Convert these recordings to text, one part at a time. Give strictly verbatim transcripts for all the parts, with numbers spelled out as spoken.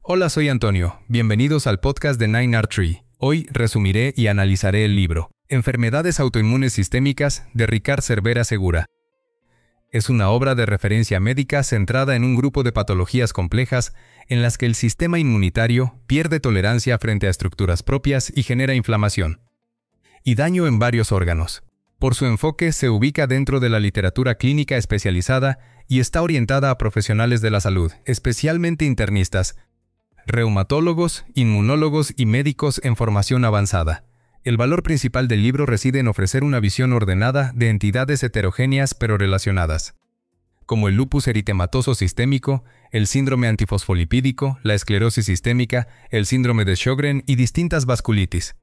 Hola, soy Antonio. Bienvenidos al podcast de Nine Art Tree. Hoy resumiré y analizaré el libro Enfermedades autoinmunes sistémicas de Ricard Cervera Segura. Es una obra de referencia médica centrada en un grupo de patologías complejas en las que el sistema inmunitario pierde tolerancia frente a estructuras propias y genera inflamación y daño en varios órganos. Por su enfoque, se ubica dentro de la literatura clínica especializada y está orientada a profesionales de la salud, especialmente internistas, reumatólogos, inmunólogos y médicos en formación avanzada. El valor principal del libro reside en ofrecer una visión ordenada de entidades heterogéneas pero relacionadas, como el lupus eritematoso sistémico, el síndrome antifosfolipídico, la esclerosis sistémica, el síndrome de Sjögren y distintas vasculitis.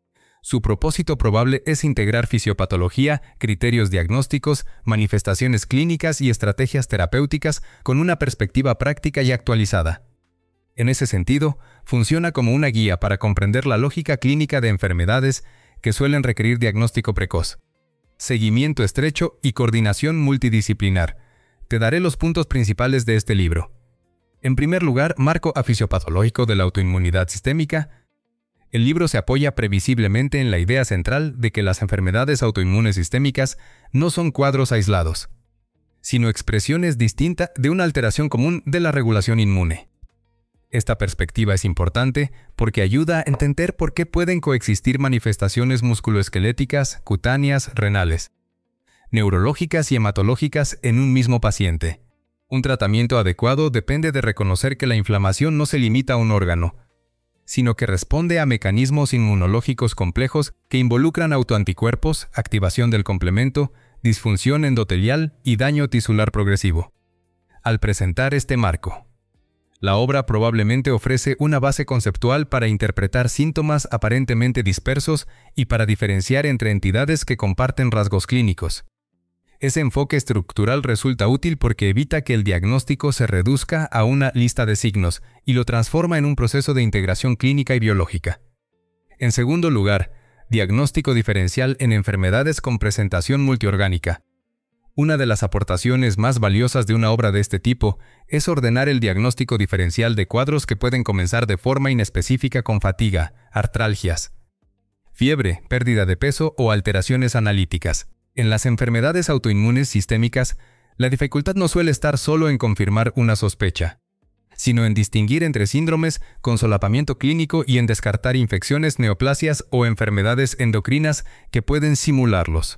Su propósito probable es integrar fisiopatología, criterios diagnósticos, manifestaciones clínicas y estrategias terapéuticas con una perspectiva práctica y actualizada. En ese sentido, funciona como una guía para comprender la lógica clínica de enfermedades que suelen requerir diagnóstico precoz, seguimiento estrecho y coordinación multidisciplinar. Te daré los puntos principales de este libro. En primer lugar, marco afisiopatológico de la autoinmunidad sistémica. El libro se apoya previsiblemente en la idea central de que las enfermedades autoinmunes sistémicas no son cuadros aislados, sino expresiones distintas de una alteración común de la regulación inmune. Esta perspectiva es importante porque ayuda a entender por qué pueden coexistir manifestaciones musculoesqueléticas, cutáneas, renales, neurológicas y hematológicas en un mismo paciente. Un tratamiento adecuado depende de reconocer que la inflamación no se limita a un órgano, sino que responde a mecanismos inmunológicos complejos que involucran autoanticuerpos, activación del complemento, disfunción endotelial y daño tisular progresivo. Al presentar este marco, la obra probablemente ofrece una base conceptual para interpretar síntomas aparentemente dispersos y para diferenciar entre entidades que comparten rasgos clínicos. Ese enfoque estructural resulta útil porque evita que el diagnóstico se reduzca a una lista de signos y lo transforma en un proceso de integración clínica y biológica. En segundo lugar, diagnóstico diferencial en enfermedades con presentación multiorgánica. Una de las aportaciones más valiosas de una obra de este tipo es ordenar el diagnóstico diferencial de cuadros que pueden comenzar de forma inespecífica con fatiga, artralgias, fiebre, pérdida de peso o alteraciones analíticas. En las enfermedades autoinmunes sistémicas, la dificultad no suele estar solo en confirmar una sospecha, sino en distinguir entre síndromes con solapamiento clínico y en descartar infecciones, neoplasias o enfermedades endocrinas que pueden simularlos.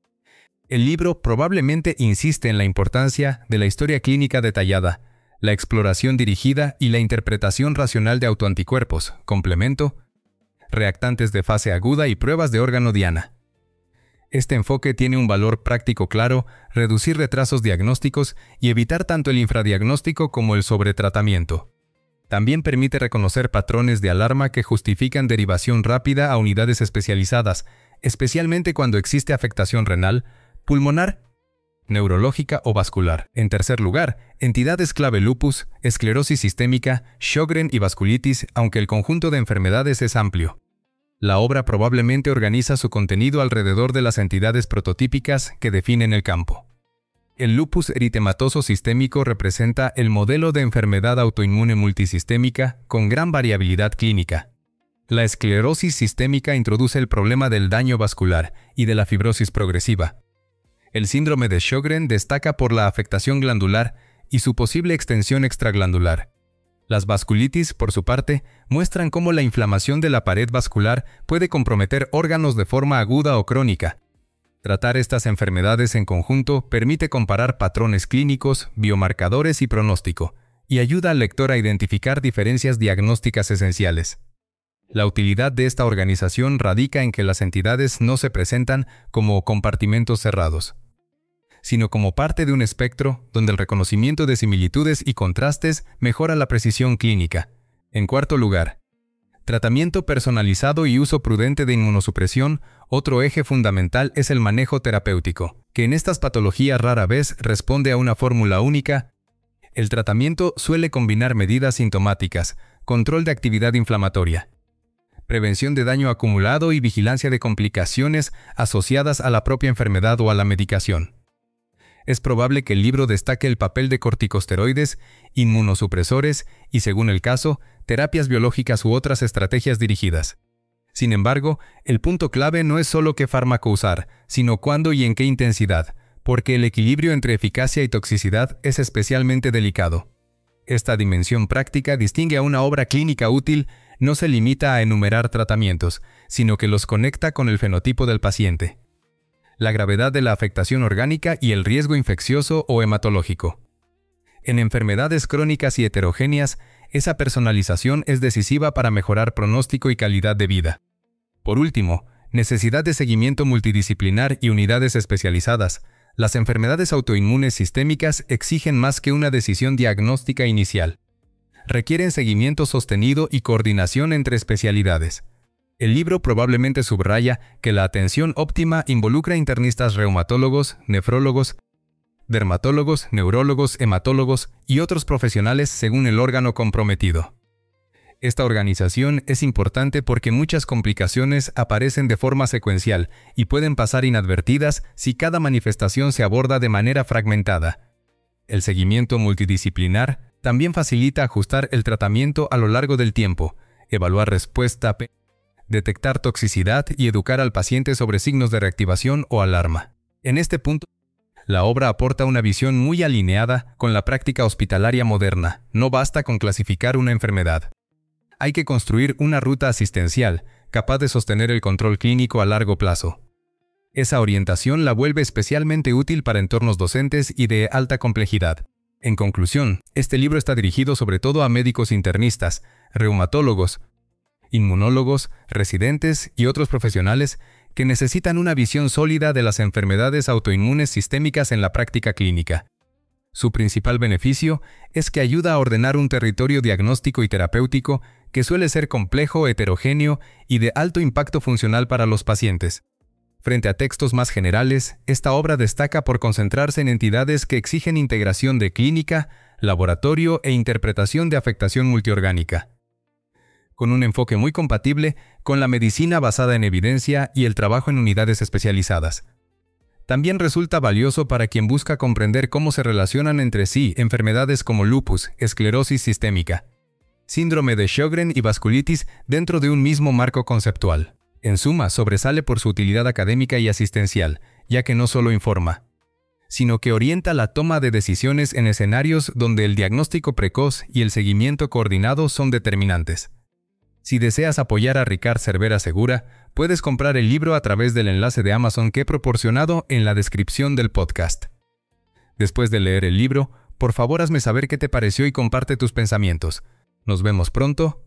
El libro probablemente insiste en la importancia de la historia clínica detallada, la exploración dirigida y la interpretación racional de autoanticuerpos, complemento, reactantes de fase aguda y pruebas de órgano diana. Este enfoque tiene un valor práctico claro: reducir retrasos diagnósticos y evitar tanto el infradiagnóstico como el sobretratamiento. También permite reconocer patrones de alarma que justifican derivación rápida a unidades especializadas, especialmente cuando existe afectación renal, pulmonar, neurológica o vascular. En tercer lugar, entidades clave: lupus, esclerosis sistémica, Sjögren y vasculitis, aunque el conjunto de enfermedades es amplio. La obra probablemente organiza su contenido alrededor de las entidades prototípicas que definen el campo. El lupus eritematoso sistémico representa el modelo de enfermedad autoinmune multisistémica con gran variabilidad clínica. La esclerosis sistémica introduce el problema del daño vascular y de la fibrosis progresiva. El síndrome de Sjögren destaca por la afectación glandular y su posible extensión extraglandular. Las vasculitis, por su parte, muestran cómo la inflamación de la pared vascular puede comprometer órganos de forma aguda o crónica. Tratar estas enfermedades en conjunto permite comparar patrones clínicos, biomarcadores y pronóstico, y ayuda al lector a identificar diferencias diagnósticas esenciales. La utilidad de esta organización radica en que las entidades no se presentan como compartimentos cerrados, sino como parte de un espectro donde el reconocimiento de similitudes y contrastes mejora la precisión clínica. En cuarto lugar, tratamiento personalizado y uso prudente de inmunosupresión. Otro eje fundamental es el manejo terapéutico, que en estas patologías rara vez responde a una fórmula única. El tratamiento suele combinar medidas sintomáticas, control de actividad inflamatoria, prevención de daño acumulado y vigilancia de complicaciones asociadas a la propia enfermedad o a la medicación. es probable que el libro destaque el papel de corticosteroides, inmunosupresores y, según el caso, terapias biológicas u otras estrategias dirigidas. Sin embargo, el punto clave no es solo qué fármaco usar, sino cuándo y en qué intensidad, porque el equilibrio entre eficacia y toxicidad es especialmente delicado. Esta dimensión práctica distingue a una obra clínica útil, no se limita a enumerar tratamientos, sino que los conecta con el fenotipo del paciente, la gravedad de la afectación orgánica y el riesgo infeccioso o hematológico. En enfermedades crónicas y heterogéneas, esa personalización es decisiva para mejorar pronóstico y calidad de vida. Por último, necesidad de seguimiento multidisciplinar y unidades especializadas. Las enfermedades autoinmunes sistémicas exigen más que una decisión diagnóstica inicial. Requieren seguimiento sostenido y coordinación entre especialidades. El libro probablemente subraya que la atención óptima involucra internistas reumatólogos, nefrólogos, dermatólogos, neurólogos, hematólogos y otros profesionales según el órgano comprometido. Esta organización es importante porque muchas complicaciones aparecen de forma secuencial y pueden pasar inadvertidas si cada manifestación se aborda de manera fragmentada. El seguimiento multidisciplinar también facilita ajustar el tratamiento a lo largo del tiempo, evaluar respuesta, detectar toxicidad y educar al paciente sobre signos de reactivación o alarma. En este punto, la obra aporta una visión muy alineada con la práctica hospitalaria moderna. No basta con clasificar una enfermedad. Hay que construir una ruta asistencial capaz de sostener el control clínico a largo plazo. Esa orientación la vuelve especialmente útil para entornos docentes y de alta complejidad. En conclusión, este libro está dirigido sobre todo a médicos internistas, reumatólogos, inmunólogos, residentes y otros profesionales que necesitan una visión sólida de las enfermedades autoinmunes sistémicas en la práctica clínica. Su principal beneficio es que ayuda a ordenar un territorio diagnóstico y terapéutico que suele ser complejo, heterogéneo y de alto impacto funcional para los pacientes. Frente a textos más generales, esta obra destaca por concentrarse en entidades que exigen integración de clínica, laboratorio e interpretación de afectación multiorgánica, con un enfoque muy compatible con la medicina basada en evidencia y el trabajo en unidades especializadas. También resulta valioso para quien busca comprender cómo se relacionan entre sí enfermedades como lupus, esclerosis sistémica, síndrome de Sjögren y vasculitis dentro de un mismo marco conceptual. En suma, sobresale por su utilidad académica y asistencial, ya que no solo informa, sino que orienta la toma de decisiones en escenarios donde el diagnóstico precoz y el seguimiento coordinado son determinantes. Si deseas apoyar a Ricard Cervera Segura, puedes comprar el libro a través del enlace de Amazon que he proporcionado en la descripción del podcast. Después de leer el libro, por favor hazme saber qué te pareció y comparte tus pensamientos. Nos vemos pronto.